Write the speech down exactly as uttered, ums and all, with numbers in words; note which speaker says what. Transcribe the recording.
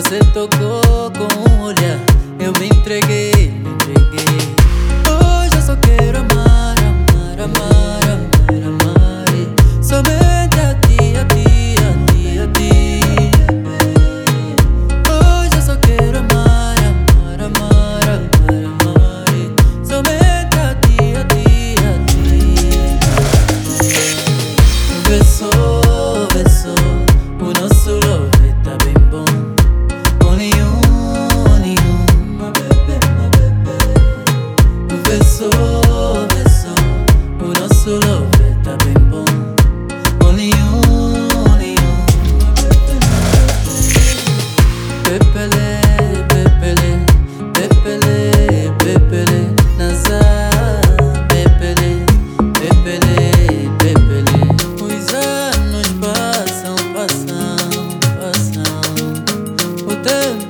Speaker 1: Você tocou com um olhar, eu me entreguei, me entreguei. Hoje eu só quero amar, amar, amar, amar, amar e somente a ti, a ti, a ti, a ti. Hoje eu só quero amar, amar, amar, amar, amar e somente a ti, a ti, a ti. Beso, beso, o nosso love tá bem bom. Only you, only you, my baby, my baby. Beso, beso, o nosso love tá bem bom. Only you, only you, my baby, my baby. Pepele, pepele, pepele, pepele, nasa, pepele, pepele, pepele. Os anos passam, passam, passam. O tempo